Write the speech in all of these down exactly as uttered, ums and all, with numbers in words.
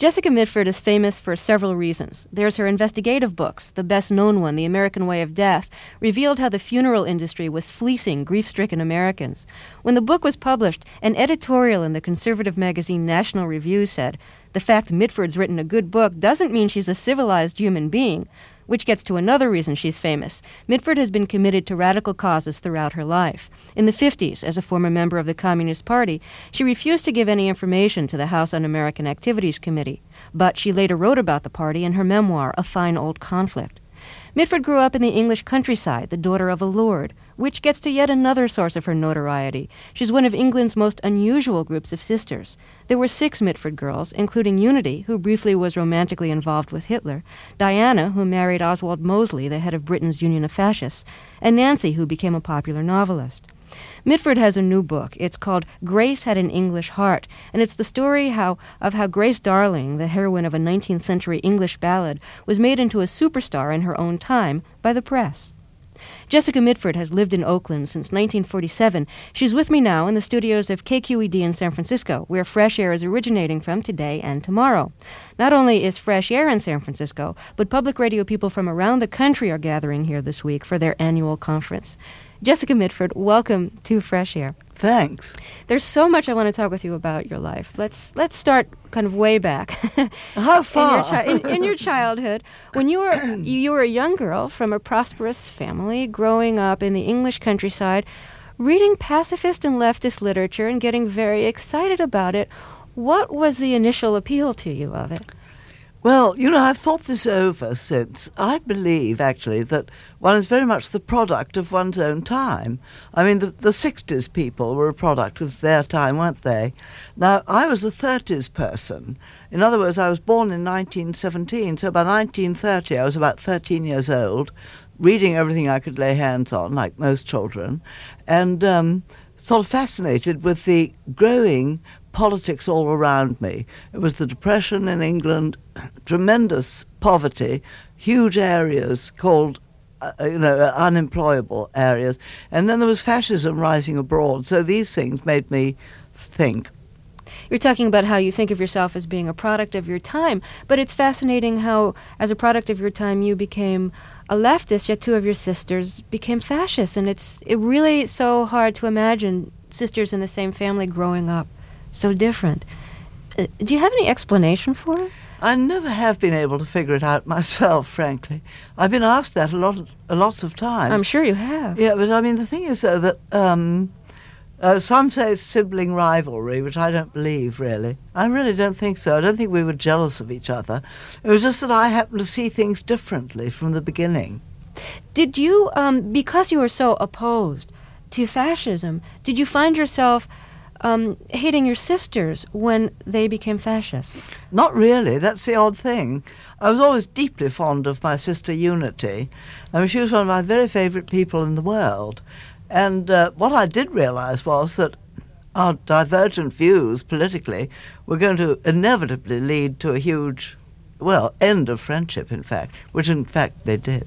Jessica Mitford is famous for several reasons. There's her investigative books. The best-known one, The American Way of Death, revealed how the funeral industry was fleecing grief-stricken Americans. When the book was published, an editorial in the conservative magazine National Review said, "The fact Mitford's written a good book doesn't mean she's a civilized human being." Which gets to another reason she's famous. Mitford has been committed to radical causes throughout her life. In the fifties, as a former member of the Communist Party, she refused to give any information to the House Un-American Activities Committee. But she later wrote about the party in her memoir, A Fine Old Conflict. Mitford grew up in the English countryside, the daughter of a lord, which gets to yet another source of her notoriety. She's one of England's most unusual groups of sisters. There were six Mitford girls, including Unity, who briefly was romantically involved with Hitler, Diana, who married Oswald Mosley, the head of Britain's Union of Fascists, and Nancy, who became a popular novelist. Mitford has a new book. It's called Grace Had an English Heart, and it's the story how, of how Grace Darling, the heroine of a nineteenth century English ballad, was made into a superstar in her own time by the press. Jessica Mitford has lived in Oakland since nineteen forty-seven. She's with me now in the studios of K Q E D in San Francisco, where Fresh Air is originating from today and tomorrow. Not only is Fresh Air in San Francisco, but public radio people from around the country are gathering here this week for their annual conference. Jessica Mitford, welcome to Fresh Air. Thanks. There's so much I want to talk with you about your life. Let's let's start kind of way back. How far? In your, chi- in, in your childhood, when you were you were a young girl from a prosperous family, growing up in the English countryside, reading pacifist and leftist literature and getting very excited about it. What was the initial appeal to you of it? Well, you know, I've thought this over since. I believe, actually, that one is very much the product of one's own time. I mean, the, the sixties people were a product of their time, weren't they? Now, I was a thirties person. In other words, I was born in nineteen seventeen, so by nineteen thirty I was about thirteen years old, reading everything I could lay hands on, like most children, and um, sort of fascinated with the growing politics all around me. It was the Depression in England, tremendous poverty, huge areas called, uh, you know, unemployable areas. And then there was fascism rising abroad. So these things made me think. You're talking about how you think of yourself as being a product of your time, but it's fascinating how, as a product of your time, you became a leftist, yet two of your sisters became fascists. And it's it really so hard to imagine sisters in the same family growing up so different. Uh, do you have any explanation for it? I never have been able to figure it out myself, frankly. I've been asked that a lot, of, a lots of times. I'm sure you have. Yeah, but I mean, the thing is, though, that um, uh, some say it's sibling rivalry, which I don't believe, really. I really don't think so. I don't think we were jealous of each other. It was just that I happened to see things differently from the beginning. Did you, um, because you were so opposed to fascism, did you find yourself Um, hating your sisters when they became fascists? Not really. That's the odd thing. I was always deeply fond of my sister Unity. I mean, she was one of my very favourite people in the world. And uh, what I did realise was that our divergent views politically were going to inevitably lead to a huge, well, end of friendship, in fact, which in fact they did.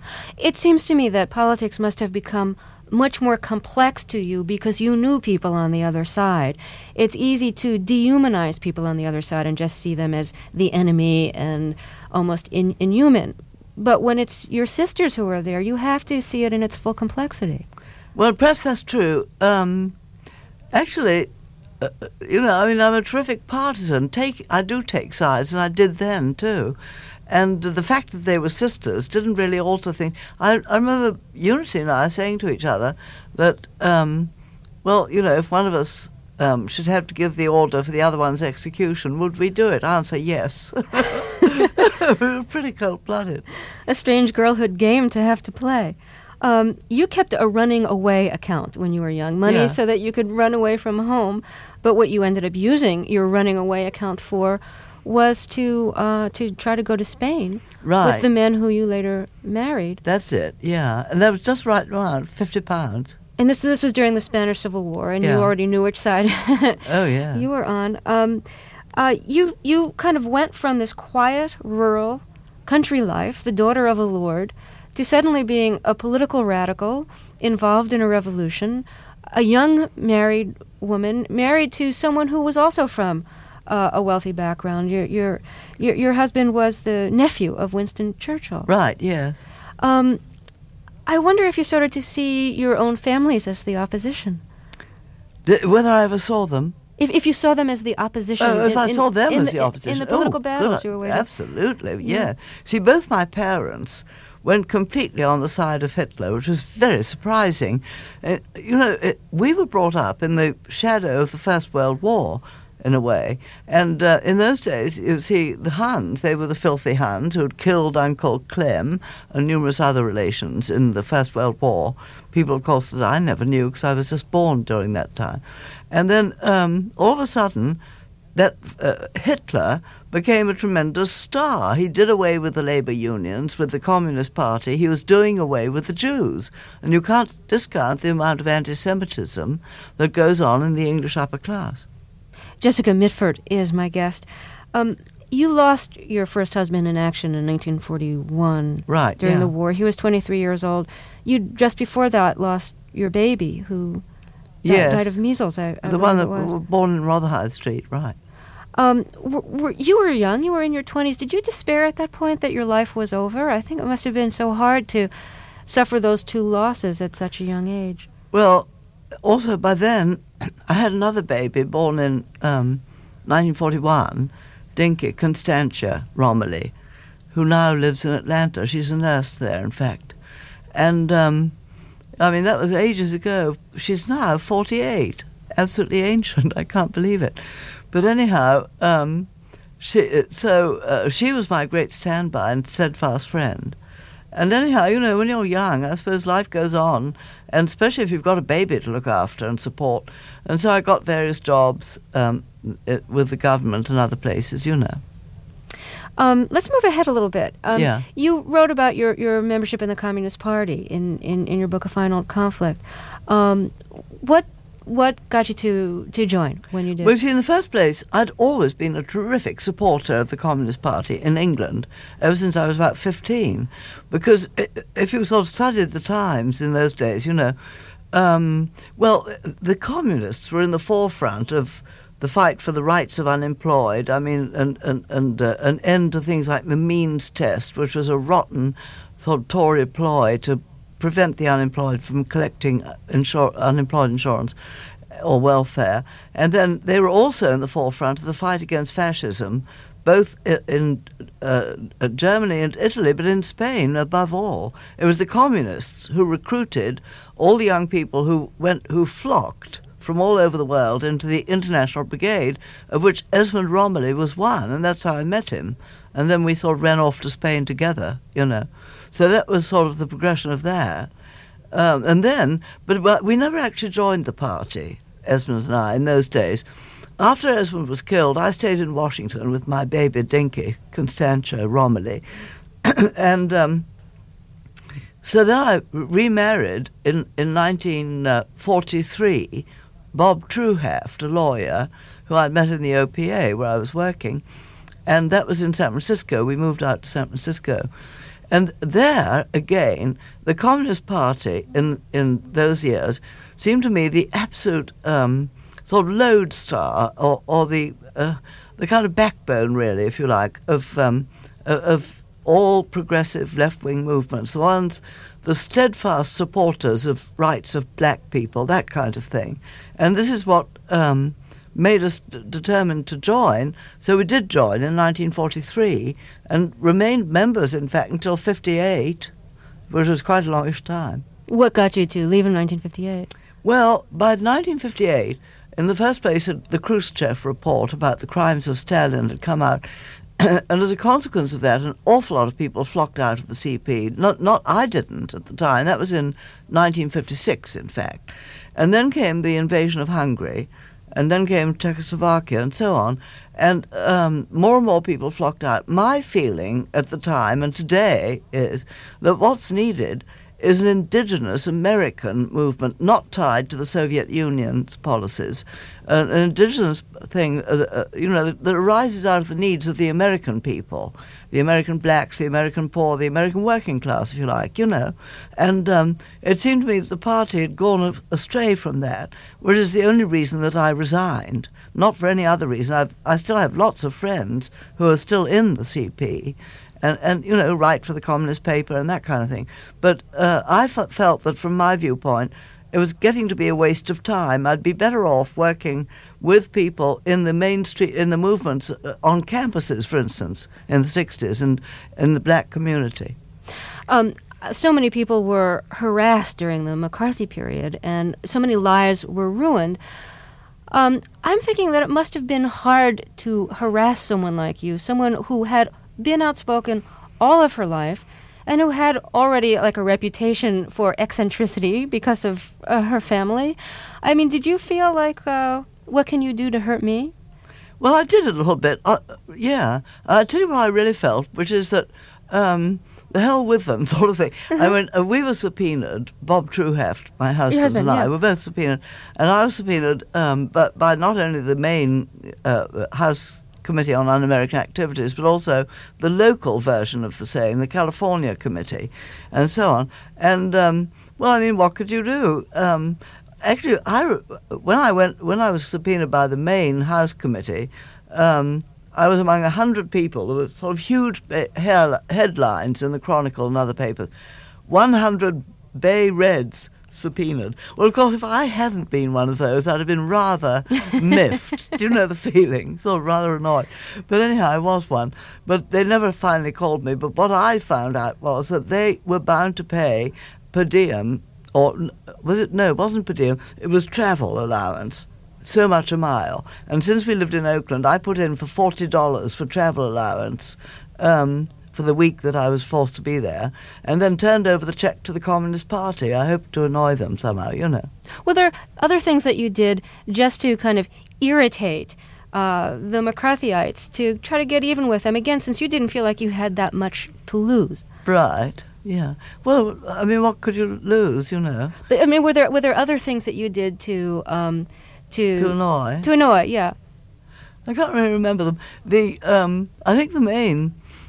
It seems to me that politics must have become much more complex to you because you knew people on the other side. It's easy to dehumanize people on the other side and just see them as the enemy and almost in, inhuman. But when it's your sisters who are there, you have to see it in its full complexity. Well, perhaps that's true. Um, actually, uh, you know, I mean, I'm a terrific partisan. Take, I do take sides, and I did then, too. And the fact that they were sisters didn't really alter things. I, I remember Unity and I saying to each other that, um, well, you know, if one of us um, should have to give the order for the other one's execution, would we do it? Answer, yes. We were pretty cold-blooded. A strange girlhood game to have to play. Um, you kept a running away account when you were young, money Yeah. so that you could run away from home. But what you ended up using your running away account for was to uh, to try to go to Spain Right. with the men who you later married. That's it, yeah. And that was just right around fifty pounds. And this this was during the Spanish Civil War, and you Yeah. already knew which side Oh, yeah. you were on. Um, uh, you you kind of went from this quiet, rural, country life, the daughter of a lord, to suddenly being a political radical involved in a revolution, a young married woman married to someone who was also from uh, a wealthy background. Your, your your your husband was the nephew of Winston Churchill. Right, yes. Um, I wonder if you started to see your own families as the opposition. D- whether I ever saw them? If if you saw them as the opposition. Oh, if in, I in, saw them in as the, the opposition. In the political oh, battles good. you were waging. Absolutely, yeah. yeah. See, both my parents went completely on the side of Hitler, which was very surprising. Uh, you know, it, we were brought up in the shadow of the First World War, in a way. And uh, in those days, you see, the Huns, they were the filthy Huns who had killed Uncle Clem and numerous other relations in the First World War. People, of course, that I never knew because I was just born during that time. And then um, all of a sudden, that uh, Hitler became a tremendous star. He did away with the labor unions, with the Communist Party. He was doing away with the Jews. And you can't discount the amount of anti-Semitism that goes on in the English upper class. Jessica Mitford is my guest. Um, you lost your first husband in action in nineteen forty-one. Right, during yeah. the war. He was twenty-three years old. You, just before that, lost your baby, who di- yes. died of measles. I, I the one that was was born in Rotherhithe Street, right. Um, were, were, you were young. You were in your twenties. Did you despair at that point that your life was over? I think it must have been so hard to suffer those two losses at such a young age. Well, also by then, I had another baby born in um, nineteen forty-one, Dinky Constantia Romilly, who now lives in Atlanta. She's a nurse there, in fact. And, um, I mean, that was ages ago. She's now forty-eight. Absolutely ancient. I can't believe it. But anyhow, um, she, so uh, she was my great standby and steadfast friend. And anyhow, you know, when you're young, I suppose life goes on, and especially if you've got a baby to look after and support. And so I got various jobs um, it, with the government and other places, you know. Um, let's move ahead a little bit. Um, yeah. You wrote about your, your membership in the Communist Party in, in, in your book, A Final Conflict. Um, what what got you to, to join when you did? Well, you see, in the first place, I'd always been a terrific supporter of the Communist Party in England ever since I was about fifteen. Because if you sort of studied the Times in those days, you know, um, well, the Communists were in the forefront of the fight for the rights of unemployed. I mean, and and and uh, an end to things like the means test, which was a rotten sort of Tory ploy to prevent the unemployed from collecting insur- unemployed insurance or welfare. And then they were also in the forefront of the fight against fascism, both in uh, Germany and Italy, but in Spain above all. It was the communists who recruited all the young people who went, who flocked from all over the world into the International Brigade, of which Esmond Romilly was one, and that's how I met him. And then we sort of ran off to Spain together, you know. So that was sort of the progression of that. Um, and then, but, but we never actually joined the party, Esmond and I, in those days. After Esmond was killed, I stayed in Washington with my baby Dinky, Constantia Romilly. and um, so then I remarried in, in nineteen forty-three, Bob Truhaft, a lawyer, who I'd met in the O P A where I was working. And that was in San Francisco. We moved out to San Francisco. And there, again, the Communist Party in in those years seemed to me the absolute um, sort of lodestar, or, or the uh, the kind of backbone, really, if you like, of um, of all progressive left-wing movements. The ones, the steadfast supporters of rights of black people, that kind of thing. And this is what um, made us d- determined to join. So we did join in nineteen forty-three and remained members, in fact, until fifty-eight, which was quite a longish time. What got you to leave in nineteen fifty-eight? Well, by nineteen fifty-eight, in the first place, the Khrushchev report about the crimes of Stalin had come out. And as a consequence of that, an awful lot of people flocked out of the C P. Not, not I didn't at the time. That was in nineteen fifty-six, in fact. And then came the invasion of Hungary, and then came Czechoslovakia, and so on. And um, more and more people flocked out. My feeling at the time and today is that what's needed is an indigenous American movement, not tied to the Soviet Union's policies. Uh, an indigenous thing, uh, uh, you know, that, that arises out of the needs of the American people, the American blacks, the American poor, the American working class, if you like, you know. And um, it seemed to me that the party had gone astray from that, which is the only reason that I resigned, not for any other reason. I've, I still have lots of friends who are still in the C P, and, and you know, write for the Communist paper and that kind of thing. But uh, I f- felt that from my viewpoint, it was getting to be a waste of time. I'd be better off working with people in the mainstream, in the movements uh, on campuses, for instance, in the sixties, and in the black community. Um, so many people were harassed during the McCarthy period, and so many lives were ruined. Um, I'm thinking that it must have been hard to harass someone like you, someone who had been outspoken all of her life, and who had already like a reputation for eccentricity because of uh, her family. I mean, did you feel like, uh, what can you do to hurt me? Well, I did a little bit, uh, yeah. I'll tell you what I really felt, which is that um, the hell with them sort of thing. Mm-hmm. I mean, uh, we were subpoenaed, Bob Trueheft, my husband, husband and I, yeah. were both subpoenaed. And I was subpoenaed um, but by not only the main uh, House Committee on Un-American Activities, but also the local version of the same, the California Committee, and so on. And um, well, I mean, what could you do? Um, actually, I when I went when I was subpoenaed by the main House Committee, um, I was among a hundred people. There were sort of huge hair, headlines in the Chronicle and other papers. One hundred Bay Reds subpoenaed. Well, of course, if I hadn't been one of those, I'd have been rather miffed. Do you know the feeling? Sort of rather annoyed. But anyhow, I was one. But they never finally called me. But what I found out was that they were bound to pay per diem, or was it? No, it wasn't per diem. It was travel allowance. So much a mile. And since we lived in Oakland, I put in for forty dollars for travel allowance um, for the week that I was forced to be there, and then turned over the check to the Communist Party. I hoped to annoy them somehow, you know. Were there other things that you did just to kind of irritate uh, the McCarthyites, to try to get even with them, again, since you didn't feel like you had that much to lose? Right, yeah. Well, I mean, what could you lose, you know? But, I mean, were there were there other things that you did to... Um, to, to annoy? To annoy, yeah. I can't really remember them. The um, I think the main...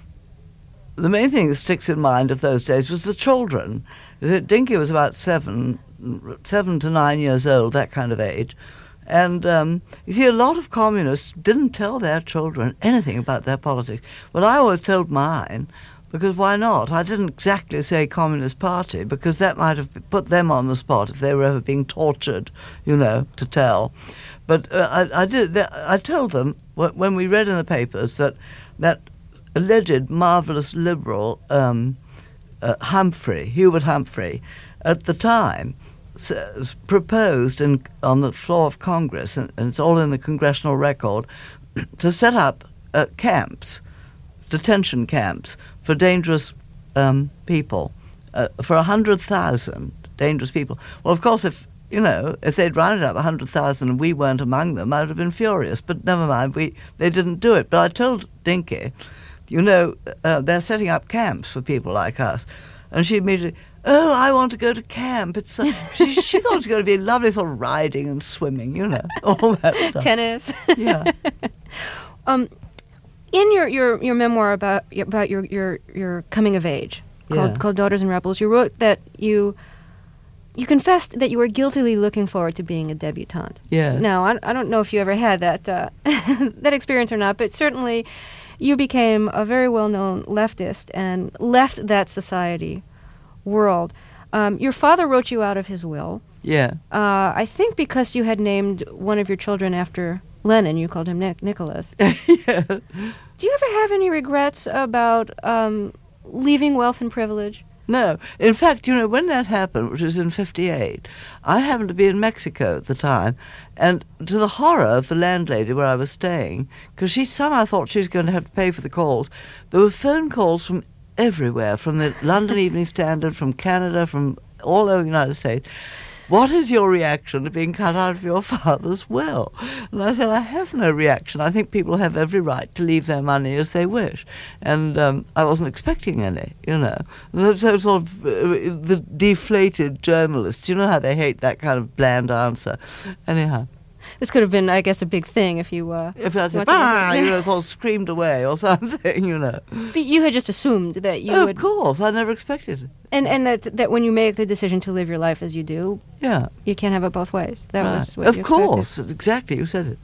The main thing that sticks in mind of those days was the children. Dinky was about seven, seven to nine years old, that kind of age. And um, you see, a lot of communists didn't tell their children anything about their politics. But I always told mine, because why not? I didn't exactly say Communist Party, because that might have put them on the spot if they were ever being tortured, you know, to tell. But uh, I, I did. I told them when we read in the papers that that alleged marvelous liberal um, uh, Humphrey, Hubert Humphrey, at the time s- proposed in, on the floor of Congress, and, and it's all in the congressional record, to set up uh, camps, detention camps for dangerous um, people, uh, for one hundred thousand dangerous people. Well, of course, if you know, if they'd rounded up one hundred thousand and we weren't among them, I would have been furious. But never mind, we they didn't do it. But I told Dinky, you know, uh, they're setting up camps for people like us. And she immediately, oh, I want to go to camp. It's uh, she, she thought it was going to be lovely sort of riding and swimming, you know, all that stuff. Tennis. Yeah. um, in your, your, your memoir about about your, your, your coming of age, called, Yeah. called Daughters and Rebels, you wrote that you you confessed that you were guiltily looking forward to being a debutante. Yeah. Now, I, I don't know if you ever had that uh, that experience or not, but certainly you became a very well-known leftist and left that society world. Um, your father wrote you out of his will. Yeah. Uh, I think because you had named one of your children after Lenin, you called him Nic- Nicholas. Yeah. Do you ever have any regrets about um, leaving wealth and privilege? No. In fact, you know, when that happened, which was in fifty-eight, I happened to be in Mexico at the time, and to the horror of the landlady where I was staying, because she somehow thought she was going to have to pay for the calls, there were phone calls from everywhere, from the London Evening Standard, from Canada, from all over the United States, what is your reaction to being cut out of your father's will? And I said, I have no reaction. I think people have every right to leave their money as they wish. And um, I wasn't expecting any, you know. And so sort of uh, the deflated journalists, you know how they hate that kind of bland answer. Anyhow. This could have been, I guess, a big thing if you... Uh, if I said, ah, you know, sort of screamed away or something, you know. But you had just assumed that you oh, would... Of course, I never expected it. And and that that when you make the decision to live your life as you do, yeah, you can't have it both ways. That right. was what Of you course, expected. exactly, you said it.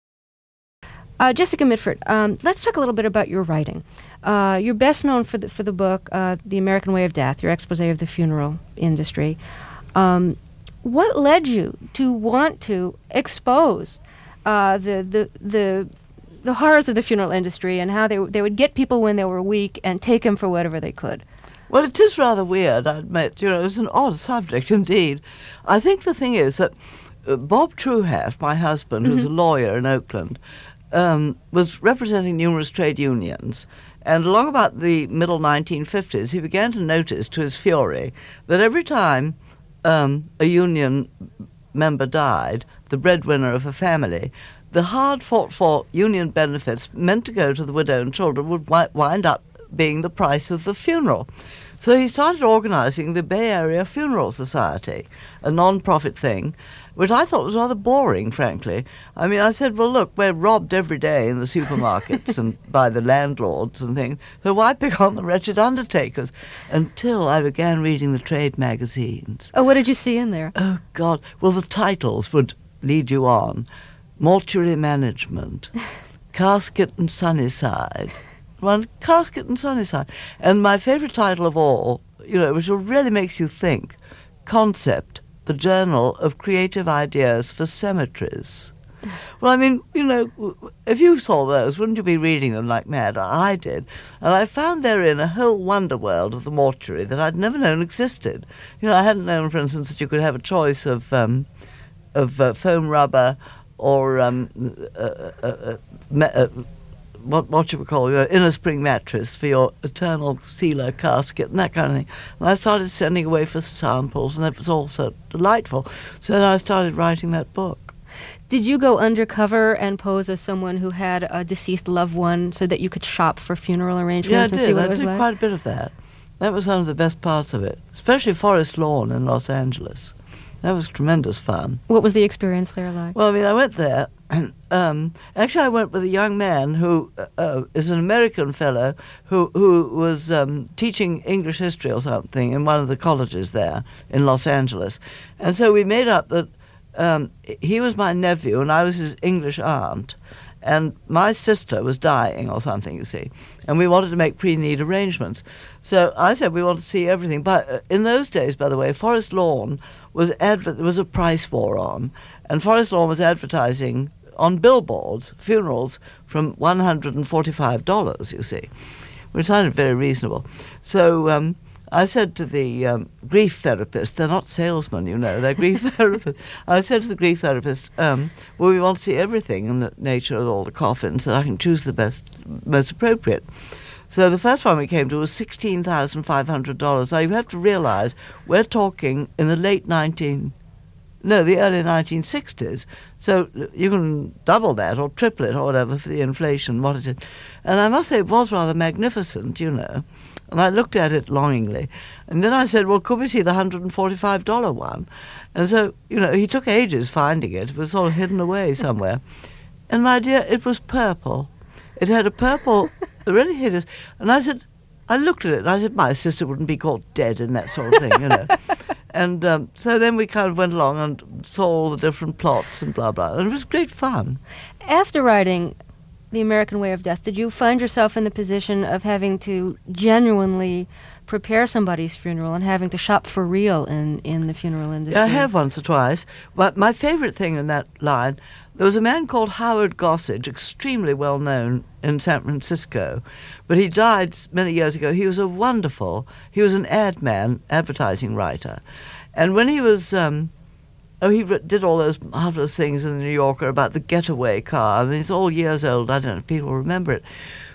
Uh, Jessica Mitford, um, let's talk a little bit about your writing. Uh, you're best known for the, for the book, uh, The American Way of Death, your expose of the funeral industry. Um, what led you to want to expose uh, the, the the the horrors of the funeral industry and how they they would get people when they were weak and take them for whatever they could? Well, it is rather weird, I admit. You know, it's an odd subject indeed. I think the thing is that uh, Bob Truehat, my husband, mm-hmm. who's a lawyer in Oakland, um, was representing numerous trade unions. And along about the middle nineteen fifties, he began to notice, to his fury, that every time um, a union member died, the breadwinner of a family, the hard-fought-for union benefits meant to go to the widow and children would wi- wind up being the price of the funeral. So he started organizing the Bay Area Funeral Society, a non-profit thing, which I thought was rather boring, frankly. I mean, I said, well, look, we're robbed every day in the supermarkets and by the landlords and things, so why pick on the wretched undertakers? Until I began reading the trade magazines. Oh, what did you see in there? Oh, God. Well, the titles would lead you on. Mortuary Management, Casket and Sunnyside. One, Casket and Sunnyside. And my favourite title of all, you know, which really makes you think, Concept, the Journal of Creative Ideas for Cemeteries. Well, I mean, you know, if you saw those, wouldn't you be reading them like mad? I did. And I found therein a whole wonder world of the mortuary that I'd never known existed. You know, I hadn't known, for instance, that you could have a choice of, um, of uh, foam rubber or um, uh, uh, uh, me- uh, what what you would call your inner spring mattress for your eternal sealer casket and that kind of thing. And I started sending away for samples, and it was all so delightful. So then I started writing that book. Did you go undercover and pose as someone who had a deceased loved one so that you could shop for funeral arrangements yeah, and I did. see what I it was did like? quite a bit of that. That was one of the best parts of it, especially Forest Lawn in Los Angeles. That was tremendous fun. What was the experience there like? Well, I mean, I went there. And, um, actually, I went with a young man who uh, is an American fellow who who was um, teaching English history or something in one of the colleges there in Los Angeles. And so we made up that um, he was my nephew and I was his English aunt. And my sister was dying or something, you see. And we wanted to make pre-need arrangements. So I said we want to see everything. But uh, in those days, by the way, Forest Lawn was adver- there was a price war on. And Forest Lawn was advertising on billboards, funerals from one hundred forty-five dollars, you see, which sounded very reasonable. So um, I said to the um, grief therapist, they're not salesmen, you know, they're grief therapists. I said to the grief therapist, um, well, we want to see everything in the nature of all the coffins so I can choose the best, most appropriate. So the first one we came to was sixteen thousand five hundred dollars. Now you have to realize we're talking in the late nineteen No, the early nineteen sixties. So you can double that or triple it or whatever for the inflation, what it is. And I must say it was rather magnificent, you know. And I looked at it longingly. And then I said, well, could we see the one hundred forty-five dollars one? And so, you know, he took ages finding it. It was sort of hidden away somewhere. And, my dear, it was purple. It had a purple, really hideous. And I said, I looked at it and I said, my sister wouldn't be caught dead in that sort of thing, you know. And um, so then we kind of went along and saw all the different plots and blah, blah. And it was great fun. After writing The American Way of Death, did you find yourself in the position of having to genuinely prepare somebody's funeral and having to shop for real in, in the funeral industry? I have once or twice. But my favorite thing in that line, there was a man called Howard Gossage, extremely well known in San Francisco, but he died many years ago. He was a wonderful, he was an ad man, advertising writer. And when he was, um, oh, he did all those marvelous things in the New Yorker about the getaway car. I mean, it's all years old. I don't know if people remember it.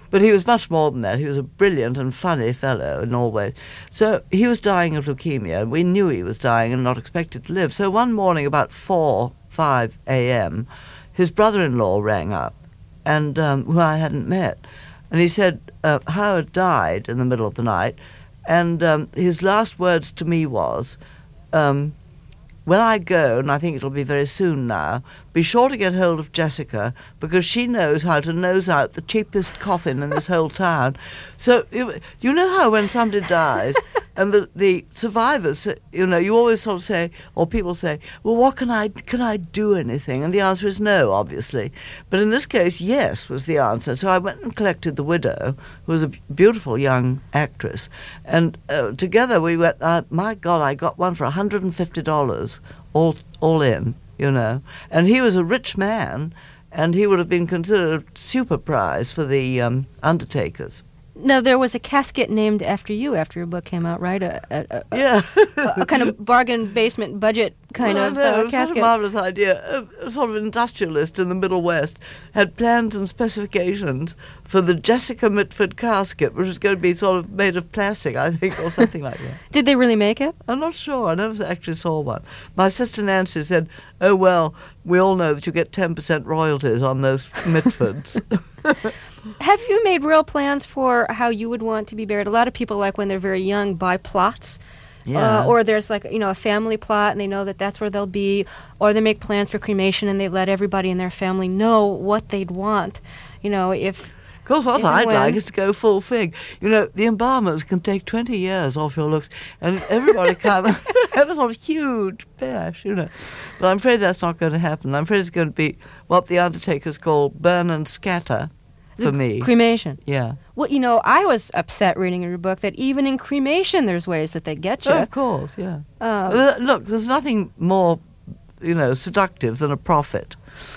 But he was much more than that. He was a brilliant and funny fellow in all ways. So he was dying of leukemia, and we knew he was dying and not expected to live. So one morning about four, five a.m., his brother-in-law rang up, and um, who I hadn't met. And he said, uh, Howard died in the middle of the night, and um, his last words to me was, um, when I go, and I think it'll be very soon now, be sure to get hold of Jessica, because she knows how to nose out the cheapest coffin in this whole town. So, you, you know how when somebody dies, and the, the survivors, you know, you always sort of say, or people say, well, what can I, can I do anything? And the answer is no, obviously. But in this case, yes was the answer. So I went and collected the widow, who was a beautiful young actress, and uh, together we went, uh, my God, I got one for one hundred fifty dollars, all all in, you know. And he was a rich man, and he would have been considered a super prize for the um, undertakers. Now, there was a casket named after you after your book came out, right? A, a, a, yeah. a, a kind of bargain basement budget kind well, of no, uh, it was casket. Such a marvellous idea. A, a sort of industrialist in the Middle West had plans and specifications for the Jessica Mitford casket, which was going to be sort of made of plastic, I think, or something like that. Did they really make it? I'm not sure. I never actually saw one. My sister Nancy said, oh, well, we all know that you get ten percent royalties on those Mitfords. Have you made real plans for how you would want to be buried? A lot of people, like when they're very young, buy plots. Yeah. Uh, or there's like, you know, a family plot and they know that that's where they'll be. Or they make plans for cremation and they let everybody in their family know what they'd want. You know, if... Of course, what if I'd when. like is to go full fig. You know, the embalmers can take twenty years off your looks, and everybody can have a sort of huge bash, you know. But I'm afraid that's not going to happen. I'm afraid it's going to be what the undertakers call burn and scatter for me. Cremation. Yeah. Well, you know, I was upset reading in your book that even in cremation there's ways that they get you. Oh, of course, yeah. Um, Uh, look, there's nothing more, you know, seductive than a profit.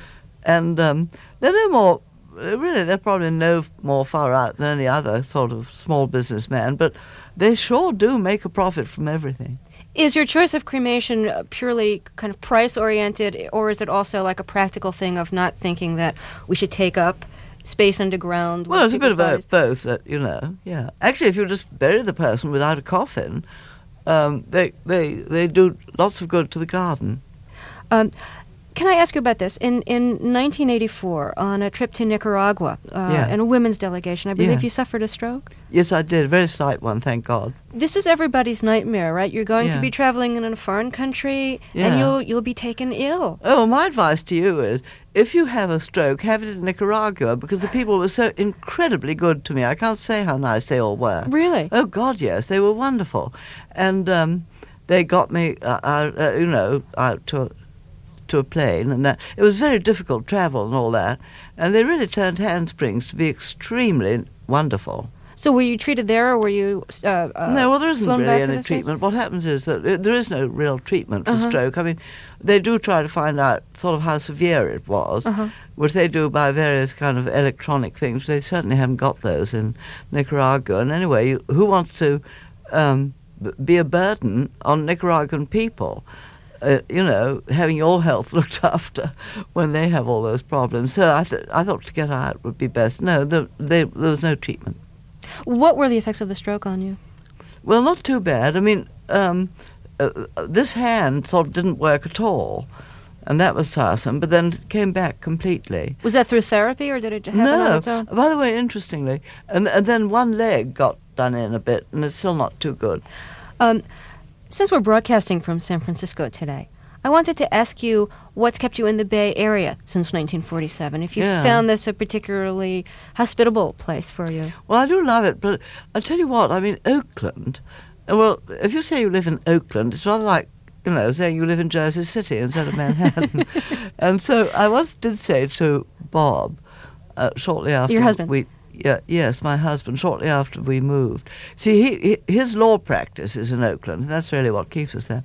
And um, they're no more, really, they're probably no more far out than any other sort of small businessman, but they sure do make a profit from everything. Is your choice of cremation uh, purely kind of price-oriented, or is it also like a practical thing of not thinking that we should take up space underground? Well, it's a bit of bodies? a, both, uh, you know, yeah. Actually, if you just bury the person without a coffin, um, they, they, they do lots of good to the garden. Um, Can I ask you about this? In in nineteen eighty-four, on a trip to Nicaragua, uh, Yeah. in a women's delegation, I believe Yeah. you suffered a stroke? Yes, I did. A very slight one, thank God. This is everybody's nightmare, right? You're going to Yeah. be traveling in a foreign country, Yeah. and you'll you'll be taken ill. Oh, my advice to you is, if you have a stroke, have it in Nicaragua, because the people were so incredibly good to me. I can't say how nice they all were. Really? Oh, God, yes. They were wonderful. And um, they got me, uh, out, uh, you know, out to a, to a plane, and that it was very difficult travel and all that. And they really turned handsprings to be extremely wonderful. So were you treated there, or were you uh, uh, No, well, there isn't flown really back to any the States? treatment. What happens is that uh, there is no real treatment for Uh-huh. stroke. I mean, they do try to find out sort of how severe it was, Uh-huh. which they do by various kind of electronic things. They certainly haven't got those in Nicaragua. And anyway, you, who wants to um, b- be a burden on Nicaraguan people? Uh, you know, having your health looked after when they have all those problems. So I, th- I thought to get out would be best. No, the, they, there was no treatment. What were the effects of the stroke on you? Well, not too bad. I mean, um, uh, this hand sort of didn't work at all, and that was tiresome, but then it came back completely. Was that through therapy, or did it happen no. on its own? By the way, interestingly, and, and then one leg got done in a bit, and it's still not too good. Um, since we're broadcasting from San Francisco today, I wanted to ask you what's kept you in the Bay Area since nineteen forty-seven, if you Yeah. found this a particularly hospitable place for you. Well, I do love it, but I tell you what, I mean, Oakland, uh, well, if you say you live in Oakland, it's rather like, you know, saying you live in Jersey City instead of Manhattan. And so I once did say to Bob, uh, shortly after Your husband? we... Yeah, yes, my husband, shortly after we moved. See, he, he, his law practice is in Oakland, and that's really what keeps us there.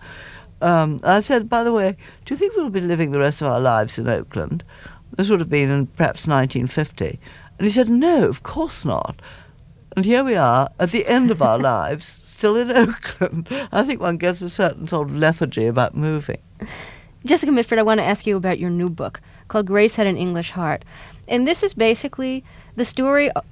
Um, I said, by the way, do you think we'll be living the rest of our lives in Oakland? This would have been in perhaps nineteen fifty. And he said, no, of course not. And here we are, at the end of our lives, still in Oakland. I think one gets a certain sort of lethargy about moving. Jessica Mitford, I want to ask you about your new book called Grace Had an English Heart. And this is basically the story of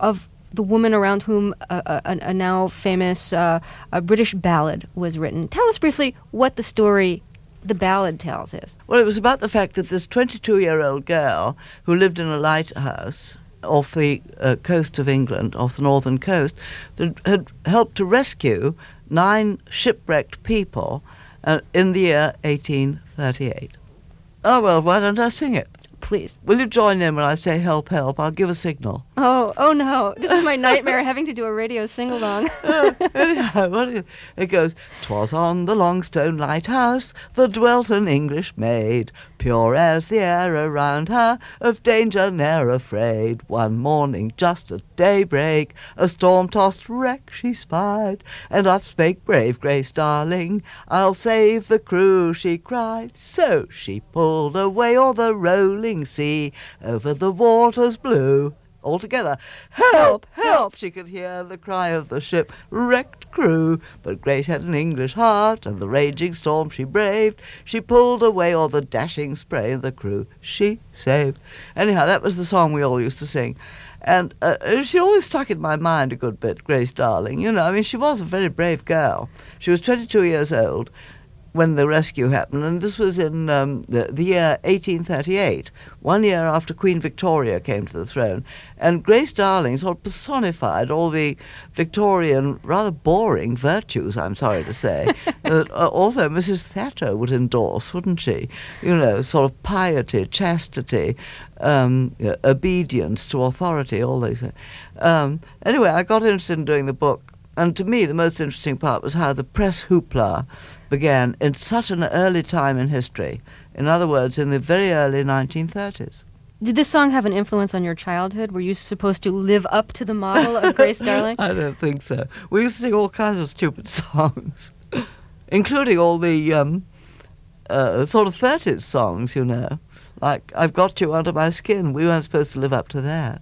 the woman around whom a, a, a now famous uh, a British ballad was written. Tell us briefly what the story the ballad tells is. Well, it was about the fact that this twenty-two-year-old girl who lived in a lighthouse off the uh, coast of England, off the northern coast, that had helped to rescue nine shipwrecked people uh, in the year eighteen thirty-eight. Oh, well, why don't I sing it? Please. Will you join in when I say help, help? I'll give a signal. Oh, oh no. This is my nightmare, having to do a radio sing-along. uh, anyhow, what it, it goes, "'Twas on the Longstone Lighthouse there dwelt an English maid, pure as the air around her, of danger ne'er afraid. One morning just at daybreak a storm-tossed wreck she spied, and up spake brave Grace Darling, I'll save the crew," she cried. So she pulled away o'er the rolling sea, over the waters blue. All together, "Help, help!" She could hear the cry of the shipwrecked crew. But Grace had an English heart, and the raging storm she braved. She pulled away all the dashing spray, and the crew she saved. Anyhow, that was the song we all used to sing. And uh, she always stuck in my mind a good bit, Grace Darling. You know, I mean, she was a very brave girl. She was twenty-two years old when the rescue happened, and this was in um, the, the year eighteen thirty-eight, one year after Queen Victoria came to the throne. And Grace Darling sort of personified all the Victorian, rather boring virtues, I'm sorry to say, that uh, also Missus Thatcher would endorse, wouldn't she? You know, sort of piety, chastity, um, uh, obedience to authority, all these things. Um, anyway, I got interested in doing the book, and to me the most interesting part was how the press hoopla began in such an early time in history. In other words, in the very early nineteen thirties. Did this song have an influence on your childhood? Were you supposed to live up to the model of Grace Darling? I don't think so. We used to sing all kinds of stupid songs, including all the um, uh, sort of thirties songs, you know. Like, "I've Got You Under My Skin." We weren't supposed to live up to that.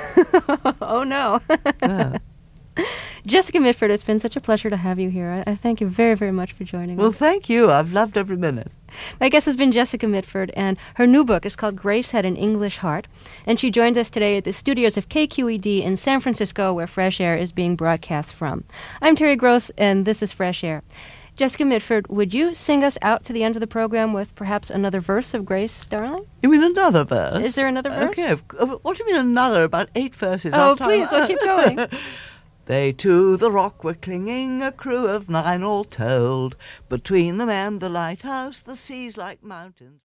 Oh, no. Yeah. Jessica Mitford, it's been such a pleasure to have you here. I, I thank you very, very much for joining Well, us. thank you. I've loved every minute. My guest has been Jessica Mitford, and her new book is called Grace Had an English Heart. And she joins us today at the studios of K Q E D in San Francisco, where Fresh Air is being broadcast from. I'm Terry Gross, and this is Fresh Air. Jessica Mitford, would you sing us out to the end of the program with perhaps another verse of Grace Darling? You mean another verse? Is there another verse? Okay. What do you mean another? About eight verses. Oh, after please, I- well, keep going. They to the rock were clinging, a crew of nine all told. Between them and the lighthouse, the seas like mountains.